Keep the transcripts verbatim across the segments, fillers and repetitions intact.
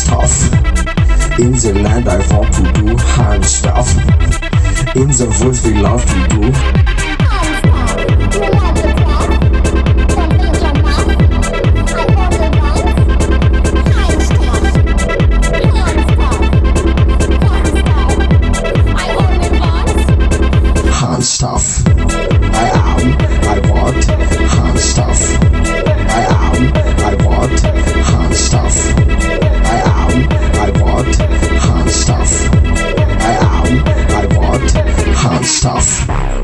stuff. In the land I want to do hand stuff. In the woods we love to do hand stuff. I am, I want hand stuff. I am, I want hand stuff. I am, I want hand stuff. I am, I want hand stuff.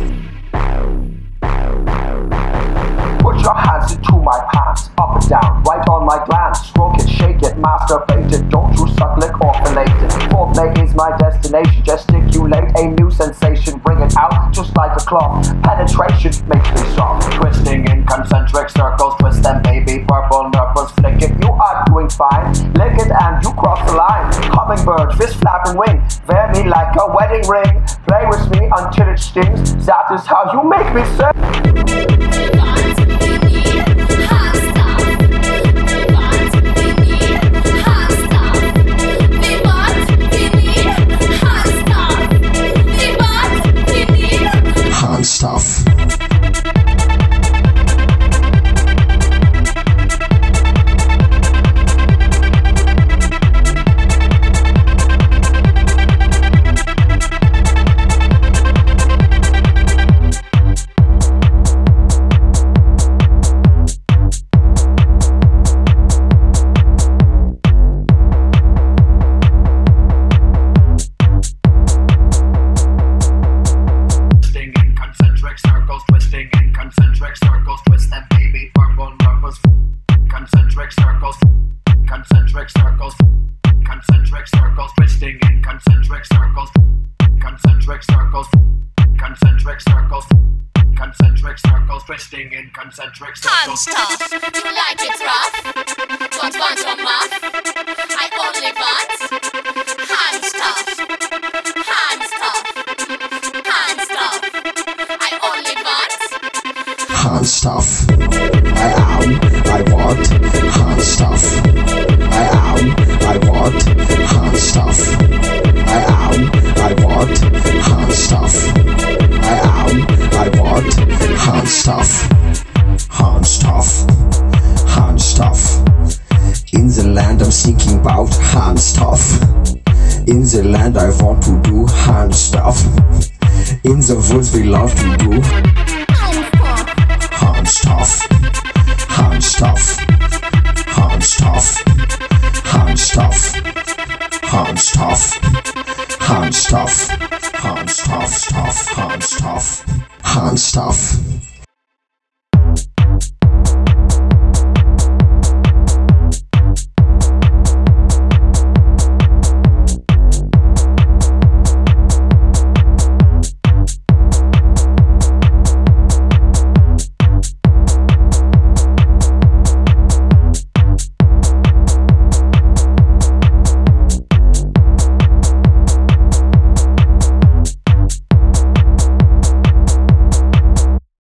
Put your hands into my pants, up and down, right on my glands. Stroke it, shake it, masturbate it. Don't you suck, lick, or fillet it. Foreplay is my destination. Gesticulate a new sensation. Bring it out just like a cloth. Penetration makes me soft. Twisting in concentric circles. Twist them, baby. Purple nurples flick it. You are doing fine. Lick it and you cross the line. Hummingbird, fist flapping wing. Wear me like a wedding ring. Play with me until it stings. That is how you make me sing. Stuff. Concentric circles. Hand stuff. You like it rough? Don't want your muff? I only want hand stuff. Hand stuff. Hand stuff. I only want hand stuff. I am, I want hand stuff. I am, I want hand stuff. I am, I want hand stuff. I am, I want hand stuff. Hand stuff, hand stuff. In the land I'm thinking about hand stuff. In the land I want to do hand stuff. In the woods we love to do hand stuff. Hand stuff, hand stuff, hand stuff, hand stuff, hand stuff, hand stuff, stuff, hand stuff, hand stuff.